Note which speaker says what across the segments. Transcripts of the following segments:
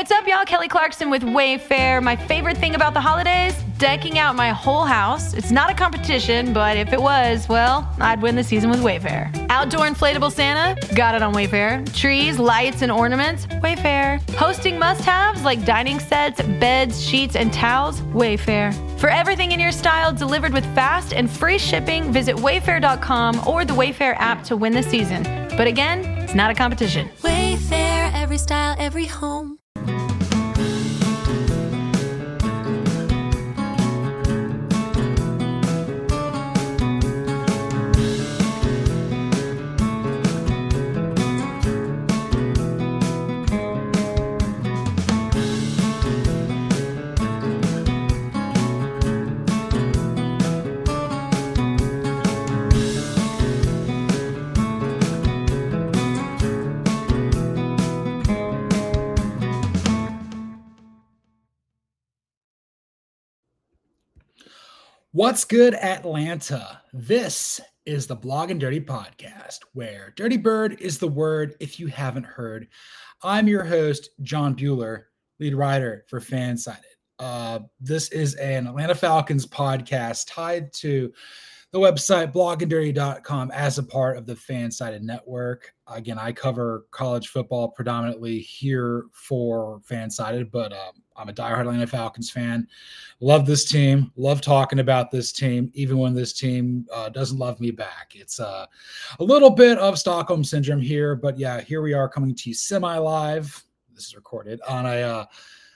Speaker 1: What's up, y'all? Kelly Clarkson with Wayfair. My favorite thing about the holidays? Decking out my whole house. It's not a competition, but if it was, well, I'd win the season with Wayfair. Outdoor inflatable Santa? Got it on Wayfair. Trees, lights, and ornaments? Wayfair. Hosting must-haves like dining sets, beds, sheets, and towels? Wayfair. For everything in your style delivered with fast and free shipping, visit wayfair.com or the Wayfair app to win the season. But again, it's not a competition.
Speaker 2: Wayfair, every style, every home.
Speaker 3: What's good, Atlanta? This is the Blog and Dirty Podcast, where Dirty Bird is the word if you haven't heard. I'm your host, John Bueller, lead writer for Fansided. This is an Atlanta Falcons podcast tied to the website bloganddirty.com as a part of the Fansided network. Again, I cover college football predominantly here for Fansided, but I'm a diehard Atlanta Falcons fan. Love this team. Love talking about this team, even when this team doesn't love me back. It's a little bit of Stockholm Syndrome here, but yeah, here we are coming to you semi-live. This is recorded on a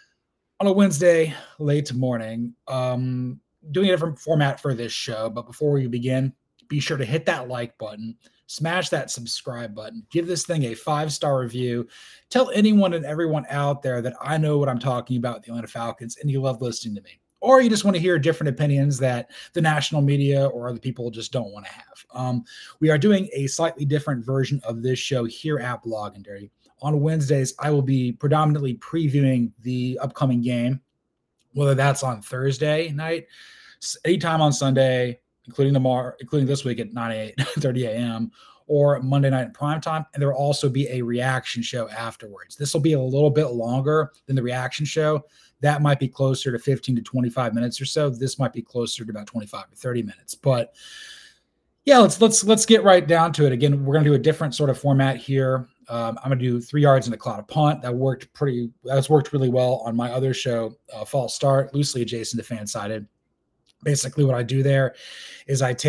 Speaker 3: Wednesday late morning. Doing a different format for this show, but before we begin, be sure to hit that like button, smash that subscribe button, give this thing a 5-star review, tell anyone and everyone out there that I know what I'm talking about, the Atlanta Falcons, and you love listening to me. Or you just want to hear different opinions that the national media or other people just don't want to have. We are doing a slightly different version of this show here at Blog and Dirty. On Wednesdays, I will be predominantly previewing the upcoming game, whether that's on Thursday night, anytime on Sunday, including tomorrow, including this week at 9:30 a.m., or Monday night in prime time. And there will also be a reaction show afterwards. This will be a little bit longer than the reaction show. That might be closer to 15 to 25 minutes or so. This might be closer to about 25 to 30 minutes. But yeah, let's get right down to it. Again, we're going to do a different sort of format here. I'm going to do 3 yards in a cloud of punt. That's worked really well on my other show, False Start, loosely adjacent to Fansided. Basically what I do there is I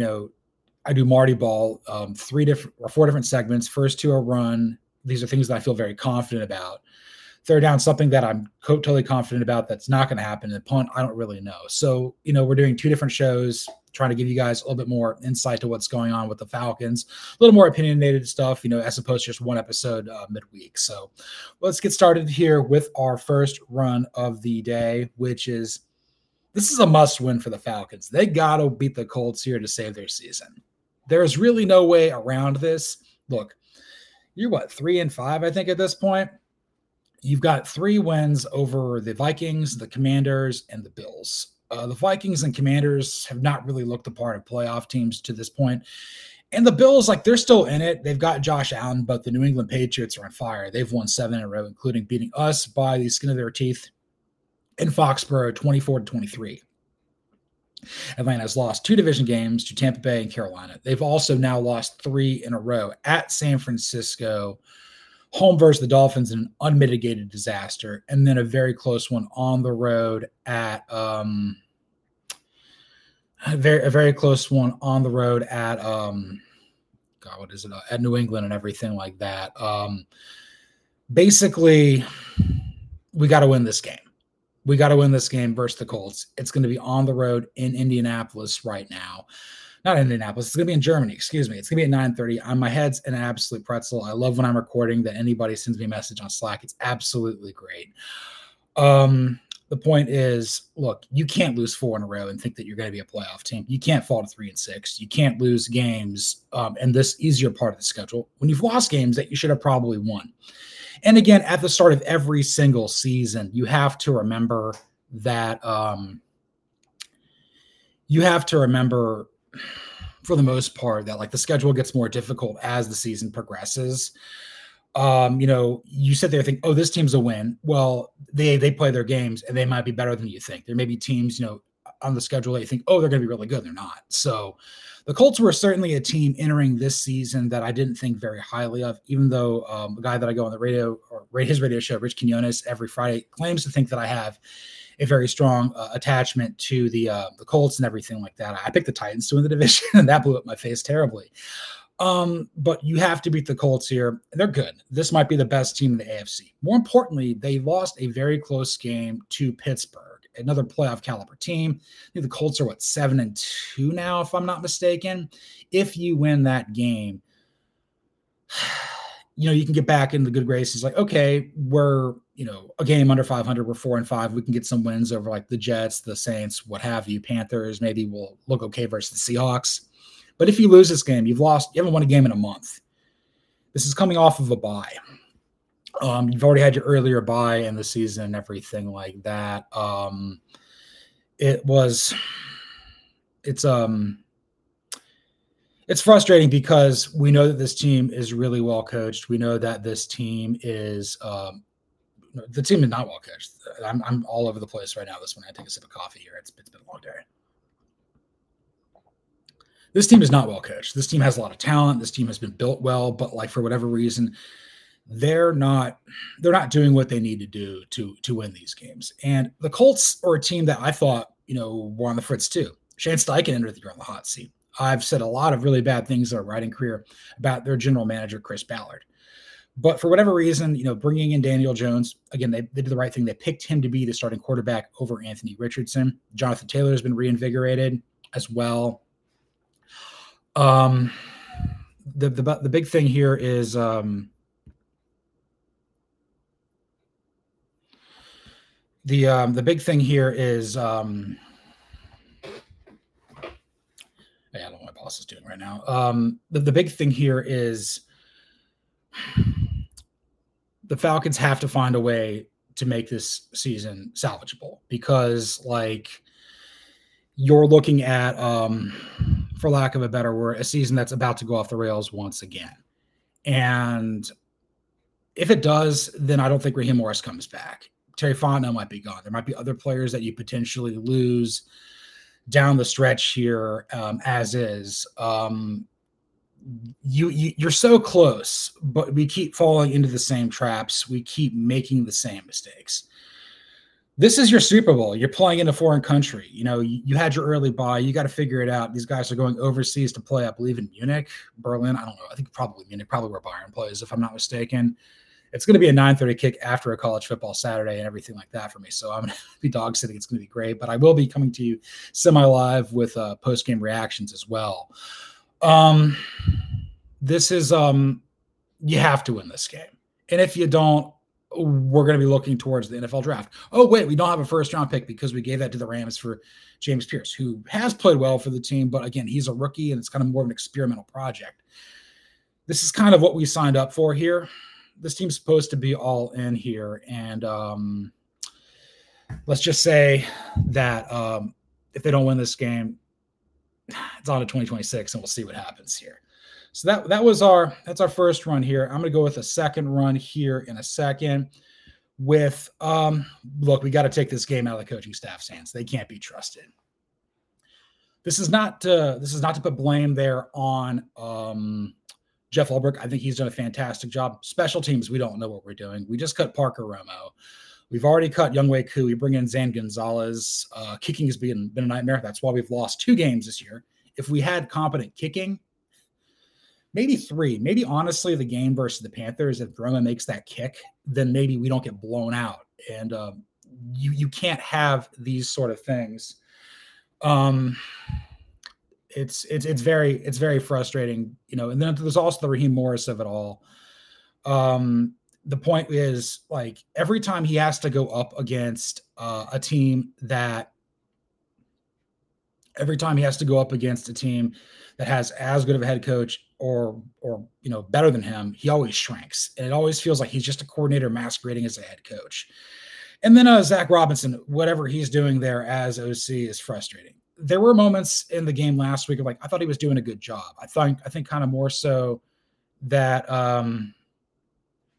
Speaker 3: do Marty Ball, 4 different segments. First 2 are run. These are things that I feel very confident about. Third down, something that I'm totally confident about that's not going to happen. And punt, I don't really know. So, we're doing 2 different shows, trying to give you guys a little bit more insight to what's going on with the Falcons, a little more opinionated stuff, as opposed to just one episode midweek. So let's get started here with our first run of the day, this is a must-win for the Falcons. They got to beat the Colts here to save their season. There's really no way around this. Look, you're 3-5, I think, at this point. You've got 3 wins over the Vikings, the Commanders, and the Bills. The Vikings and Commanders have not really looked the part of playoff teams to this point. And the Bills, they're still in it. They've got Josh Allen, but the New England Patriots are on fire. They've won 7 in a row, including beating us by the skin of their teeth in Foxborough, 24-23. Atlanta has lost 2 division games to Tampa Bay and Carolina. They've also now lost 3 in a row at San Francisco, home versus the Dolphins in an unmitigated disaster, and then a very close one on the road at a very close one on the road at at New England and everything like that. Basically, we got to win this game. We got to win this game versus the Colts. It's going to be on the road in Indianapolis right now. Not Indianapolis. It's going to be in Germany. Excuse me. It's going to be at 9:30. My head's an absolute pretzel. I love when I'm recording that anybody sends me a message on Slack. It's absolutely great. The point is, look, you can't lose 4 in a row and think that you're going to be a playoff team. You can't fall to 3-6. You can't lose games in this easier part of the schedule when you've lost games that you should have probably won. And again, at the start of every single season, you have to remember that for the most part, that the schedule gets more difficult as the season progresses. You sit there and think, oh, this team's a win. Well, they play their games and they might be better than you think. There may be teams, on the schedule that you think, oh, they're going to be really good. They're not. So the Colts were certainly a team entering this season that I didn't think very highly of, even though a guy that I go on the radio or his radio show, Rich Quinones, every Friday claims to think that I have a very strong attachment to the Colts and everything like that. I picked the Titans to win the division, and that blew up my face terribly. But you have to beat the Colts here. They're good. This might be the best team in the AFC. More importantly, they lost a very close game to Pittsburgh, another playoff caliber team. I think the Colts are 7-2 now, if I'm not mistaken. If you win that game, you can get back in the good graces. Like, okay, we're, a game under 500. We're 4-5. We can get some wins over like the Jets, the Saints, what have you, Panthers. Maybe we'll look okay versus the Seahawks. But if you lose this game, you haven't won a game in a month. This is coming off of a bye. You've already had your earlier bye in the season and everything like that. It's frustrating because we know that this team is really well coached. We know that this team is the team is not well coached. I'm all over the place right now. This one, I take a sip of coffee here. It's been a long day. This team is not well coached. This team has a lot of talent. This team has been built well, but like for whatever reason, they're not doing what they need to do to win these games. And the Colts are a team that I thought, were on the fritz too. Shane Steichen entered the year on the hot seat. I've said a lot of really bad things in our writing career about their general manager, Chris Ballard. But for whatever reason, bringing in Daniel Jones, again, they did the right thing. They picked him to be the starting quarterback over Anthony Richardson. Jonathan Taylor has been reinvigorated as well. The big thing here is the big thing here is I don't know what my boss is doing right now. The big thing here is the Falcons have to find a way to make this season salvageable because you're looking at for lack of a better word, a season that's about to go off the rails once again. And if it does, then I don't think Raheem Morris comes back. Terry Fontenot might be gone. There might be other players that you potentially lose down the stretch here as is. You're so close, but we keep falling into the same traps. We keep making the same mistakes. This is your Super Bowl. You're playing in a foreign country. You had your early bye. You got to figure it out. These guys are going overseas to play, I believe, in Munich, Berlin. I don't know. I think probably Munich, probably where Bayern plays, if I'm not mistaken. It's going to be a 9:30 kick after a college football Saturday and everything like that for me. So I'm going to be dog sitting. It's going to be great. But I will be coming to you semi-live with post-game reactions as well. This is you have to win this game. And if you don't, we're going to be looking towards the NFL draft. Oh, wait, we don't have a first-round pick because we gave that to the Rams for James Pierce, who has played well for the team. But, again, he's a rookie, and it's kind of more of an experimental project. This is kind of what we signed up for here. This team's supposed to be all in here. And let's just say that if they don't win this game, it's on to 2026, and we'll see what happens here. So that's our first run here. I'm going to go with a second run here in a second with, look, we got to take this game out of the coaching staff's hands. They can't be trusted. This is not to put blame there on Jeff Ulbrich. I think he's done a fantastic job. Special teams, we don't know what we're doing. We just cut Parker Romo. We've already cut Younghoe Koo. We bring in Zane Gonzalez. Kicking has been a nightmare. That's why we've lost 2 games this year. If we had competent kicking, maybe 3. Maybe honestly, the game versus the Panthers, if Romo makes that kick, then maybe we don't get blown out. And you can't have these sort of things. It's very frustrating, and then there's also the Raheem Morris of it all. The point is, every time he has to go up against a team that has as good of a head coach or better than him, he always shrinks. And it always feels like he's just a coordinator masquerading as a head coach. And then Zach Robinson, whatever he's doing there as OC is frustrating. There were moments in the game last week of I thought he was doing a good job. I think kind of more so that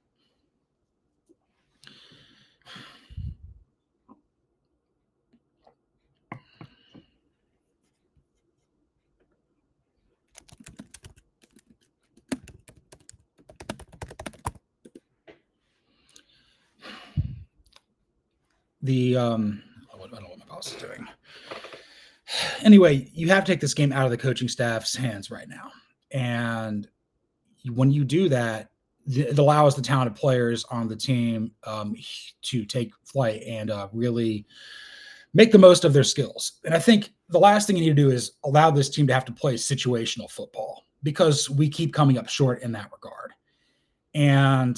Speaker 3: I don't know what my boss is doing. Anyway, you have to take this game out of the coaching staff's hands right now. And when you do that, it allows the talented players on the team to take flight and really make the most of their skills. And I think the last thing you need to do is allow this team to have to play situational football, because we keep coming up short in that regard. And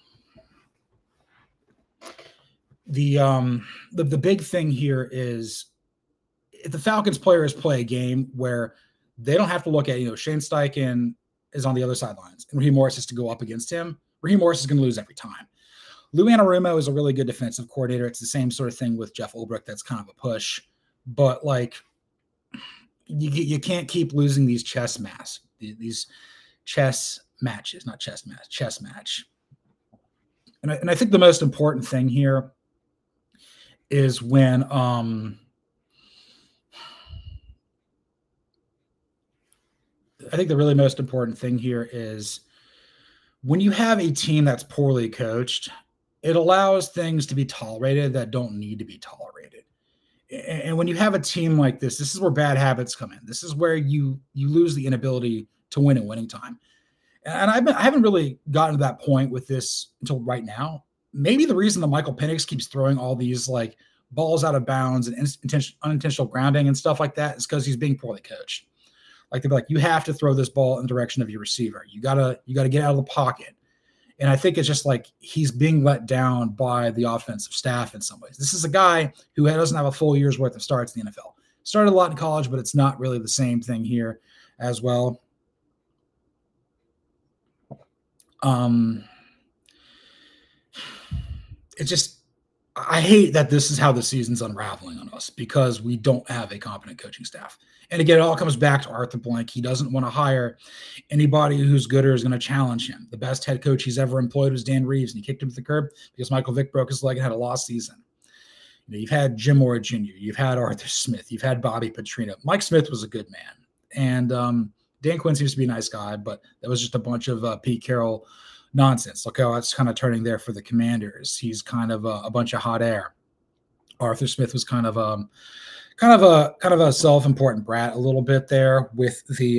Speaker 3: the big thing here is, if the Falcons players play a game where they don't have to look at, Shane Steichen is on the other sidelines and Raheem Morris has to go up against him, Raheem Morris is going to lose every time. Lou Anarumo is a really good defensive coordinator. It's the same sort of thing with Jeff Ulbrich. That's kind of a push, but like you can't keep losing these chess match. And I think the most important thing here is when I think the really most important thing here is when you have a team that's poorly coached, it allows things to be tolerated that don't need to be tolerated. And when you have a team like this is where bad habits come in. This is where you lose the inability to win in winning time. And I haven't really gotten to that point with this until right now. Maybe the reason that Michael Penix keeps throwing all these like balls out of bounds and unintentional grounding and stuff like that is because he's being poorly coached. Like they're like, you have to throw this ball in the direction of your receiver. You gotta get out of the pocket. And I think it's just like he's being let down by the offensive staff in some ways. This is a guy who doesn't have a full year's worth of starts in the NFL. Started a lot in college, but it's not really the same thing here as well. It's just, I hate that this is how the season's unraveling on us because we don't have a competent coaching staff. And again, it all comes back to Arthur Blank. He doesn't want to hire anybody who's good or is going to challenge him. The best head coach he's ever employed was Dan Reeves, and he kicked him to the curb because Michael Vick broke his leg and had a lost season. You've had Jim Mora Jr., you've had Arthur Smith, you've had Bobby Petrino. Mike Smith was a good man. And Dan Quinn seems to be a nice guy, but that was just a bunch of Pete Carroll nonsense. Look how it's kind of turning there for the Commanders. He's kind of a bunch of hot air. Arthur Smith was kind of a self-important brat a little bit there with the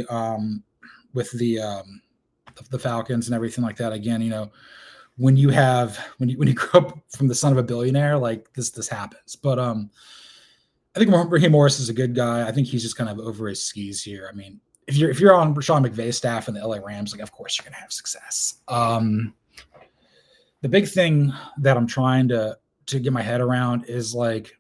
Speaker 3: Falcons and everything like that. Again, when you grow up from the son of a billionaire, like this happens. But I think Raheem Morris is a good guy. I think he's just kind of over his skis here. I mean, if you're on Sean McVay's staff in the LA Rams, like of course you're gonna have success. The big thing that I'm trying to get my head around is like,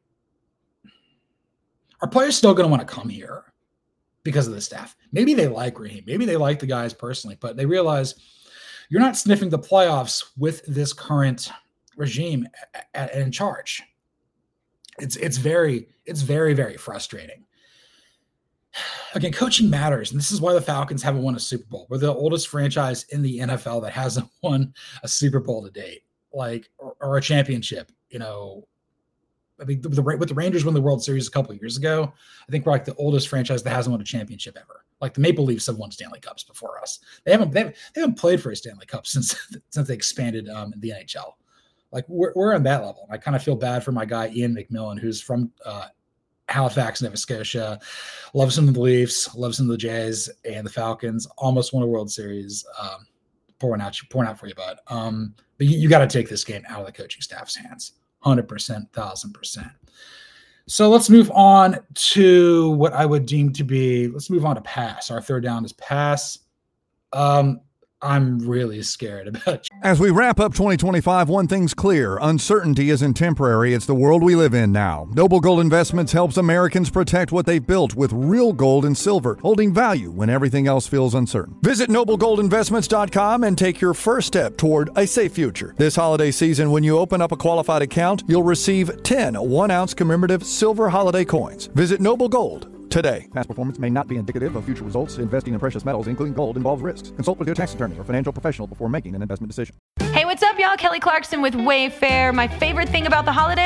Speaker 3: are players still going to want to come here because of the staff? Maybe they like Raheem. Maybe they like the guys personally, but they realize you're not sniffing the playoffs with this current regime in charge. It's very, very frustrating. Again, coaching matters, and this is why the Falcons haven't won a Super Bowl. We're the oldest franchise in the NFL that hasn't won a Super Bowl to date, like or a championship. I mean, with the Rangers won the World Series a couple of years ago, I think we're like the oldest franchise that hasn't won a championship ever. Like the Maple Leafs have won Stanley Cups before us. They haven't played for a Stanley Cup since they expanded the NHL. Like we're on that level. I kind of feel bad for my guy Ian McMillan, who's from Halifax, Nova Scotia, loves some of the Leafs, loves some of the Jays, and the Falcons. Almost won a World Series. Pouring out for you, bud. But you got to take this game out of the coaching staff's hands. 100%, 1,000%. So let's move on to what I would deem to be, let's move on to pass. Our third down is pass. I'm really scared about you.
Speaker 4: As we wrap up 2025, one thing's clear. Uncertainty isn't temporary. It's the world we live in now. Noble Gold Investments helps Americans protect what they've built with real gold and silver, holding value when everything else feels uncertain. Visit noblegoldinvestments.com and take your first step toward a safe future. This holiday season, when you open up a qualified account, you'll receive 10 1-ounce commemorative silver holiday coins. Visit Noble Gold today. Past performance may not be indicative of future results. Investing in precious metals, including gold, involves risks. Consult with your tax attorney or financial professional before making an investment decision.
Speaker 1: Hey, what's up, y'all? Kelly Clarkson with Wayfair. My favorite thing about the holidays?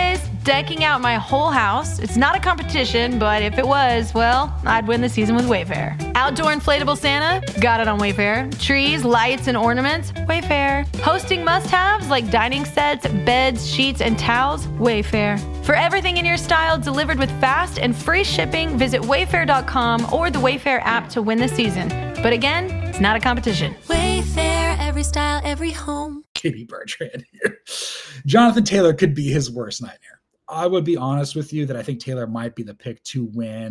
Speaker 1: decking out my whole house. It's not a competition, but if it was, well, I'd win the season with Wayfair. Outdoor inflatable Santa? Got it on Wayfair. Trees, lights, and ornaments? Wayfair. Hosting must-haves like dining sets, beds, sheets, and towels? Wayfair. For everything in your style delivered with fast and free shipping, visit wayfair.com or the Wayfair app to win the season. But again, it's not a competition.
Speaker 2: Wayfair, every style, every home.
Speaker 3: Katie Bertrand here. Jonathan Taylor could be his worst nightmare. I would be honest with you that I think Taylor might be the pick to win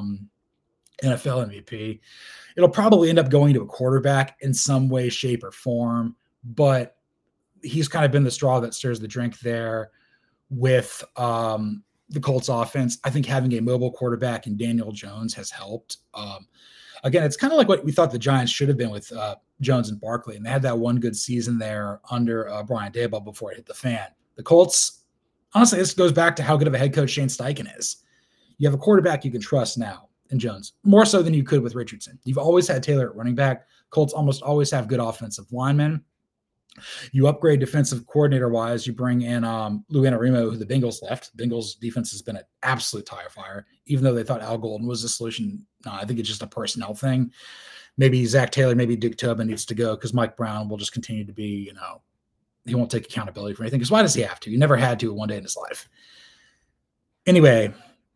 Speaker 3: NFL MVP. It'll probably end up going to a quarterback in some way, shape, or form, but he's kind of been the straw that stirs the drink there with the Colts offense. I think having a mobile quarterback in Daniel Jones has helped. Again, it's kind of like what we thought the Giants should have been with Jones and Barkley, and they had that one good season there under Brian Daboll before it hit the fan. The Colts, honestly, this goes back to how good of a head coach Shane Steichen is. You have a quarterback you can trust now in Jones, more so than you could with Richardson. You've always had Taylor at running back. Colts almost always have good offensive linemen. You upgrade defensive coordinator-wise. You bring in Lou Anarumo, who the Bengals left. Bengals defense has been an absolute tire fire, even though they thought Al Golden was the solution. No, I think it's just a personnel thing. Maybe Zach Taylor, maybe Dick Tobin needs to go because Mike Brown will just continue to be, he won't take accountability for anything. Because why does he have to? He never had to one day in his life. Anyway,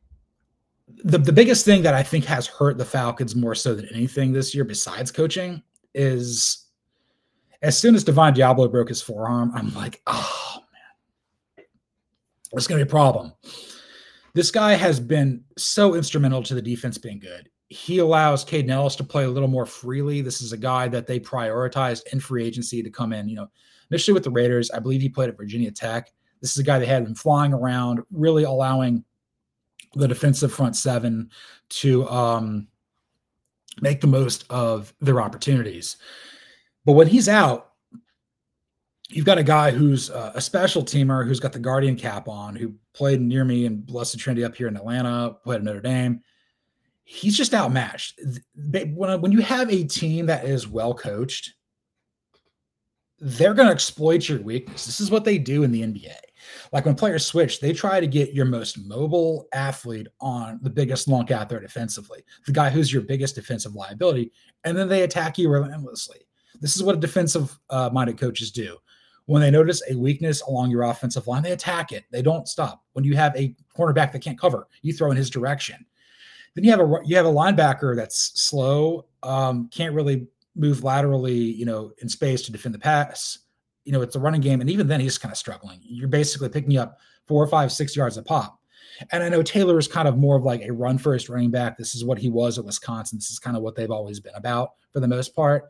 Speaker 3: the biggest thing that I think has hurt the Falcons more so than anything this year besides coaching is as soon as Divine Diablo broke his forearm, I'm like, oh, man, it's going to be a problem. This guy has been so instrumental to the defense being good. He allows Caden Ellis to play a little more freely. This is a guy that they prioritized in free agency to come in, initially with the Raiders. I believe he played at Virginia Tech. This is a guy that had been flying around, really allowing the defensive front seven to make the most of their opportunities. But when he's out, you've got a guy who's a special teamer, who's got the Guardian cap on, who played near me in Blessed Trinity up here in Atlanta, played at Notre Dame. He's just outmatched. When you have a team that is well coached, they're going to exploit your weakness. This is what they do in the NBA. Like when players switch, they try to get your most mobile athlete on the biggest lunk out there defensively, the guy who's your biggest defensive liability, and then they attack you relentlessly. This is what defensive-minded coaches do. When they notice a weakness along your offensive line, they attack it. They don't stop. When you have a cornerback that can't cover, you throw in his direction. Then you have a linebacker that's slow, can't really move laterally, in space to defend the pass. It's a running game, and even then he's kind of struggling. You're basically picking up 4, 5, 6 yards a pop. And I know Taylor is kind of more of like a run-first running back. This is what he was at Wisconsin. This is kind of what they've always been about for the most part.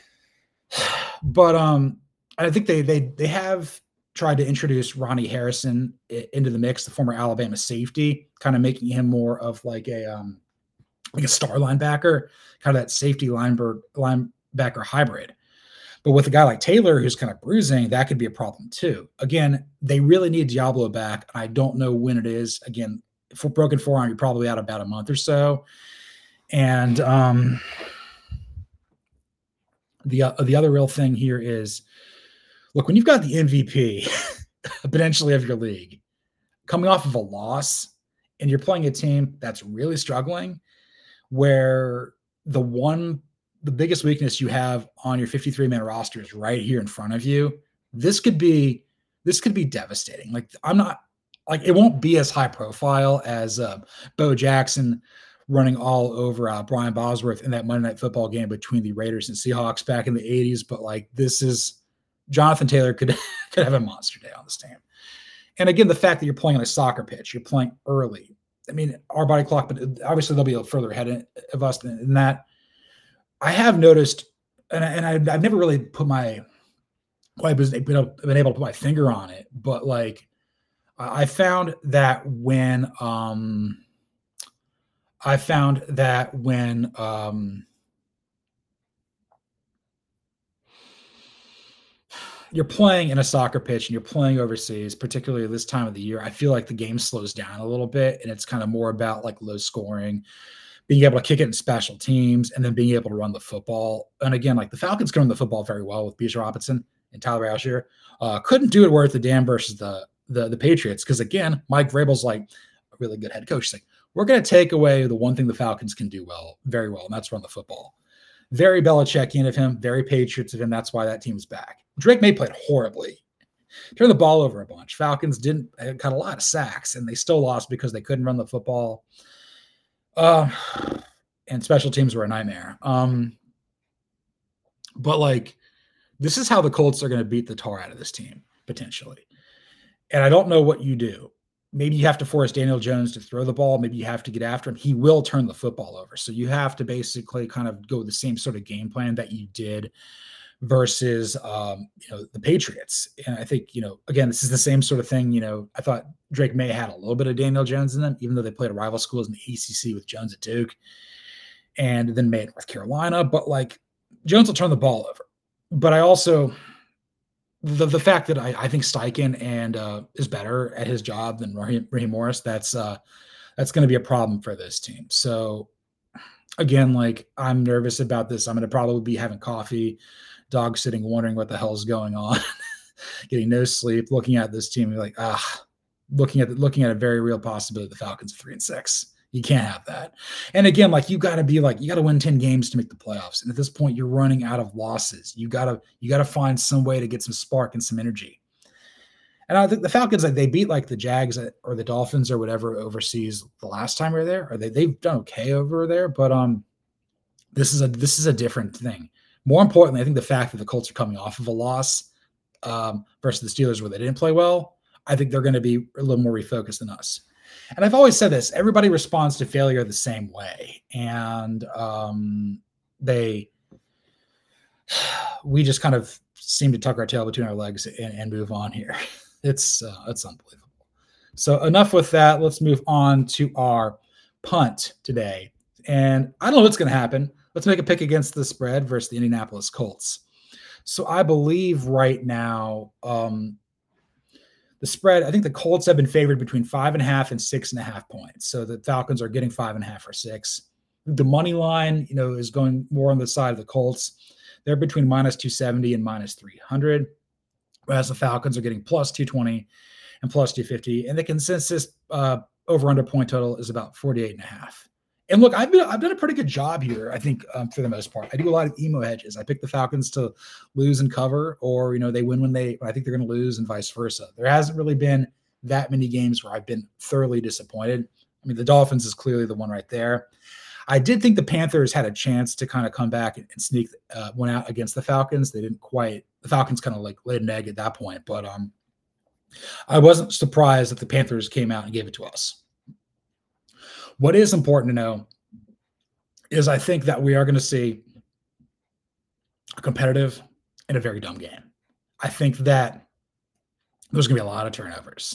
Speaker 3: But I think they have tried to introduce Ronnie Harrison into the mix, the former Alabama safety, kind of making him more of like a star linebacker, kind of that safety linebacker hybrid. But with a guy like Taylor, who's kind of bruising, that could be a problem too. Again, they really need Diablo back. I don't know when it is. Again, for broken forearm, you're probably out about a month or so. And the other real thing here is, look, when you've got the MVP potentially of your league coming off of a loss and you're playing a team that's really struggling, where the biggest weakness you have on your 53-man roster is right here in front of you, this could be devastating. It won't be as high profile as Bo Jackson running all over Brian Bosworth in that Monday Night Football game between the Raiders and Seahawks back in the 80s. But this is Jonathan Taylor could have a monster day on this team. And again, the fact that you're playing on a soccer pitch, you're playing early. I mean, our body clock, but obviously they'll be a further ahead of us than that. I have noticed, and I've never really been able to put my finger on it, but I found that when you're playing in a soccer pitch and you're playing overseas, particularly this time of the year, I feel like the game slows down a little bit, and it's kind of more about low scoring, being able to kick it in special teams, and then being able to run the football. And again, the Falcons can run the football very well with Bijan Robinson and Tyler Algier. Couldn't do it worth the Dam versus the the Patriots. Because again, Mike Vrabel's like a really good head coach. He's like, we're going to take away the one thing the Falcons can do very well, and that's run the football. Very Belichickian of him, very Patriots of him. That's why that team's back. Drake May played horribly. Turned the ball over a bunch. Falcons got a lot of sacks, and they still lost because they couldn't run the football. And special teams were a nightmare. But like, this is how the Colts are going to beat the tar out of this team, potentially. And I don't know what you do. Maybe you have to force Daniel Jones to throw the ball. Maybe you have to get after him. He will turn the football over. So you have to basically kind of go with the same sort of game plan that you did versus, the Patriots. And I think, again, this is the same sort of thing. I thought Drake May had a little bit of Daniel Jones in them, even though they played rival schools in the ACC with Jones at Duke and then May at North Carolina. But like, Jones will turn the ball over. But I also, the fact that I think Steichen is better at his job than Raheem Morris, that's going to be a problem for this team. So again, like, I'm nervous about this. I'm going to probably be having coffee, dog sitting, wondering what the hell is going on, getting no sleep, looking at this team, like, looking at a very real possibility the Falcons are 3-6. You can't have that. And again, like, you got to win 10 games to make the playoffs. And at this point, you're running out of losses. You got to find some way to get some spark and some energy. And I think the Falcons, like, they beat like the Jags or the Dolphins or whatever overseas the last time we were there, or they've done okay over there. But this is a different thing. More importantly, I think the fact that the Colts are coming off of a loss versus the Steelers where they didn't play well, I think they're going to be a little more refocused than us. And I've always said this, everybody responds to failure the same way. And we just kind of seem to tuck our tail between our legs and move on here. It's unbelievable. So enough with that. Let's move on to our punt today. And I don't know what's going to happen. Let's make a pick against the spread versus the Indianapolis Colts. So I believe right now, the spread, I think the Colts have been favored between 5.5 and 6.5 points. So the Falcons are getting 5.5 or 6. The money line, is going more on the side of the Colts. They're between -270 and -300, whereas the Falcons are getting +220 and +250. And the consensus over/under point total is about 48.5. And look, I've done a pretty good job here, I think, for the most part. I do a lot of emo hedges. I pick the Falcons to lose and cover, or they win when I think they're going to lose, and vice versa. There hasn't really been that many games where I've been thoroughly disappointed. I mean, the Dolphins is clearly the one right there. I did think the Panthers had a chance to kind of come back and sneak one out against the Falcons. They didn't quite. The Falcons kind of like laid an egg at that point, but I wasn't surprised that the Panthers came out and gave it to us. What is important to know is I think that we are going to see a competitive and a very dumb game. I think that there's going to be a lot of turnovers.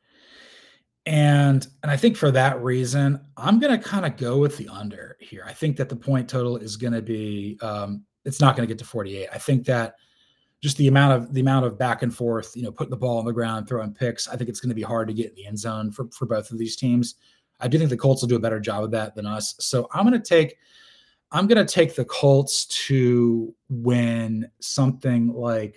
Speaker 3: And I think for that reason, I'm going to kind of go with the under here. I think that the point total is going to be it's not going to get to 48. I think that just the amount of back and forth, putting the ball on the ground, throwing picks, I think it's going to be hard to get in the end zone for both of these teams. I do think the Colts will do a better job of that than us. So I'm going to take the Colts to win something like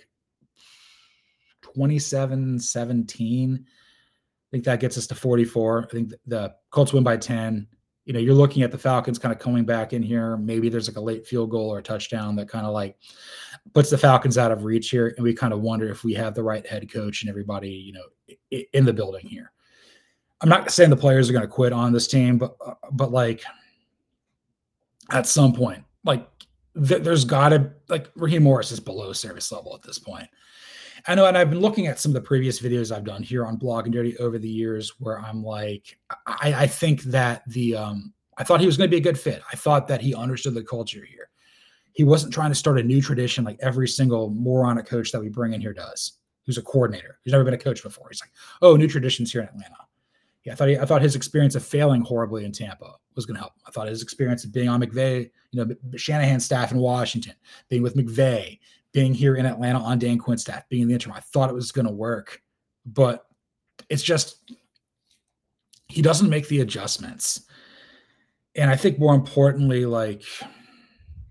Speaker 3: 27-17. I think that gets us to 44. I think the Colts win by 10. You're looking at the Falcons kind of coming back in here. Maybe there's like a late field goal or a touchdown that kind of like puts the Falcons out of reach here. And we kind of wonder if we have the right head coach and everybody, in the building here. I'm not saying the players are going to quit on this team, but like at some point, like there's got to, like, Raheem Morris is below service level at this point. I know, and I've been looking at some of the previous videos I've done here on Blog and Dirty over the years where I'm like, I think that I thought he was going to be a good fit. I thought that he understood the culture here. He wasn't trying to start a new tradition like every single moronic coach that we bring in here does, who's a coordinator, who's never been a coach before. He's like, oh, new traditions here in Atlanta. Yeah, I thought his experience of failing horribly in Tampa was going to help him. I thought his experience of being on McVay, Shanahan's staff in Washington, being with McVay, being here in Atlanta on Dan Quinn's staff, being in the interim, I thought it was going to work. But it's just, he doesn't make the adjustments. And I think more importantly, like,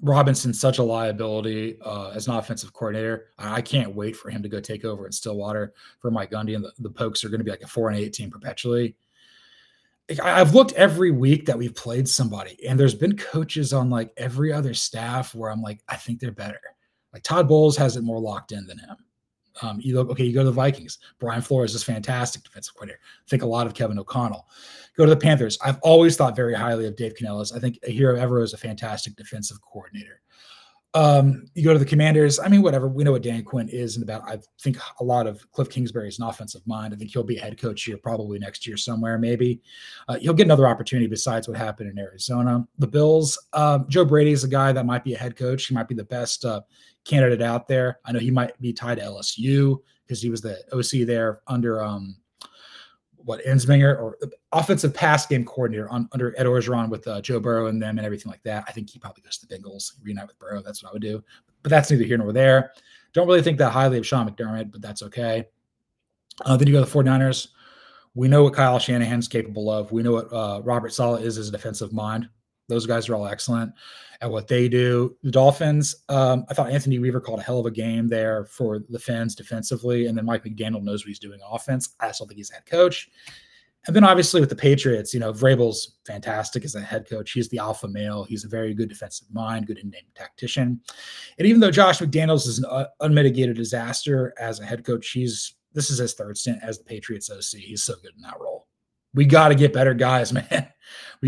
Speaker 3: Robinson's such a liability as an offensive coordinator. I can't wait for him to go take over in Stillwater for Mike Gundy, and the Pokes are going to be like a 4-8 team perpetually. I've looked every week that we've played somebody, and there's been coaches on like every other staff where I'm like, I think they're better. Like Todd Bowles has it more locked in than him. You go to the Vikings. Brian Flores is fantastic defensive coordinator. Think a lot of Kevin O'Connell. Go to the Panthers. I've always thought very highly of Dave Canellis. I think Hero Evero is a fantastic defensive coordinator. You go to the Commanders. I mean, whatever. We know what Dan Quinn is and about. I think a lot of Cliff Kingsbury is an offensive mind. I think he'll be a head coach here probably next year somewhere, maybe. He'll get another opportunity besides what happened in Arizona. The Bills, Joe Brady is a guy that might be a head coach. He might be the best candidate out there. I know he might be tied to LSU because he was the OC there under Ensminger, or offensive pass game coordinator under Ed Orgeron with Joe Burrow and them and everything like that. I think he probably goes to the Bengals, reunite with Burrow. That's what I would do. But that's neither here nor there. Don't really think that highly of Sean McDermott, but that's okay. Then you go to the 49ers. We know what Kyle Shanahan's capable of. We know what Robert Saleh is as a defensive mind. Those guys are all excellent at what they do. The Dolphins, I thought Anthony Weaver called a hell of a game there for the Fins defensively, and then Mike McDaniel knows what he's doing offense. I still think he's head coach. And then obviously with the Patriots, Vrabel's fantastic as a head coach. He's the alpha male. He's a very good defensive mind, good in-name tactician. And even though Josh McDaniels is an unmitigated disaster as a head coach, this is his third stint as the Patriots OC. He's so good in that role. We got to get better guys, man. We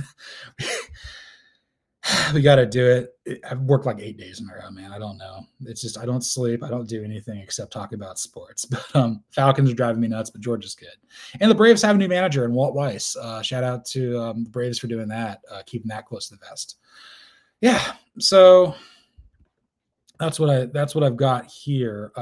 Speaker 3: got to do it. I've worked like 8 days in a row, man. I don't know. It's just I don't sleep. I don't do anything except talk about sports. But Falcons are driving me nuts, but Georgia's good. And the Braves have a new manager in Walt Weiss. Shout out to the Braves for doing that, keeping that close to the vest. Yeah, so that's what I've got here.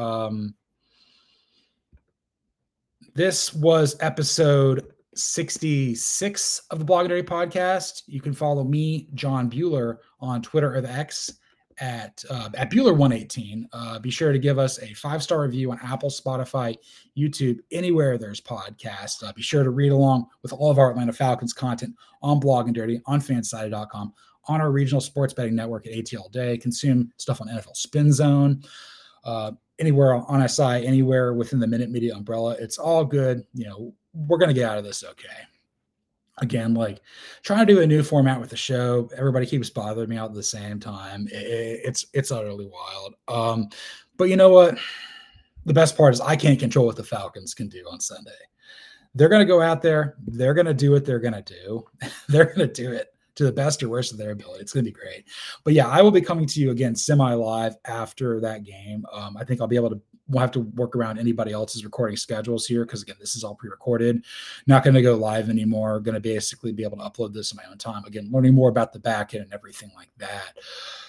Speaker 3: This was episode 66 of the Blogging Dirty Podcast. You can follow me, John Bueller, on Twitter or the X at Bueller118. Be sure to give us a 5-star review on Apple, Spotify, YouTube, anywhere there's podcasts. Be sure to read along with all of our Atlanta Falcons content on Blogging Dirty, on Fansided.com, on our regional sports betting network at ATL Day. Consume stuff on NFL Spin Zone. Anywhere on SI, anywhere within the Minute Media umbrella. It's all good. We're going to get out of this okay. Again, like trying to do a new format with the show. Everybody keeps bothering me out at the same time. It's utterly wild. But you know what? The best part is I can't control what the Falcons can do on Sunday. They're going to go out there. They're going to do what they're going to do. They're going to do it to the best or worst of their ability. It's going to be great. But yeah, I will be coming to you again semi-live after that game. I think we'll have to work around anybody else's recording schedules here because, again, this is all pre-recorded. Not going to go live anymore. Going to basically be able to upload this in my own time. Again, learning more about the back end and everything like that.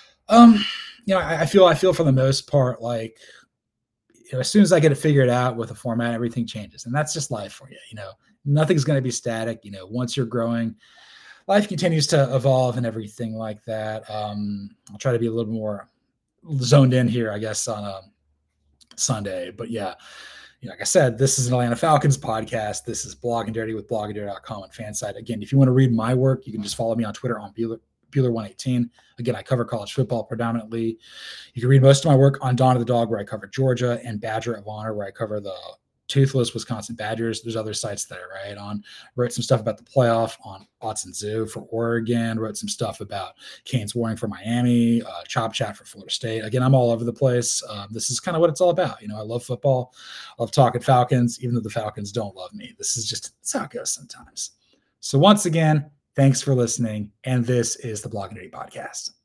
Speaker 3: I feel for the most part like, as soon as I get it figured out with a format, everything changes. And that's just life for you. Nothing's going to be static. Once you're growing, life continues to evolve and everything like that. I'll try to be a little more zoned in here, I guess, on a Sunday. But yeah, like I said, this is an Atlanta Falcons podcast. This is Blogging Dirty with bloggingdirty.com and Fanside. Again, if you want to read my work, you can just follow me on Twitter on Bueller118. Again, I cover college football predominantly. You can read most of my work on Dawn of the Dog, where I cover Georgia, and Badger of Honor, where I cover the toothless Wisconsin Badgers. There's other sites that I write on. Wrote some stuff about the playoff on Odds and Zoo for Oregon. Wrote some stuff about Canes Warring for Miami, Chop Chat for Florida State. Again, I'm all over the place. This is kind of what it's all about. I love football. I love talking Falcons, even though the Falcons don't love me. It's how it goes sometimes. So once again, thanks for listening. And this is the Blogging Dirty Podcast.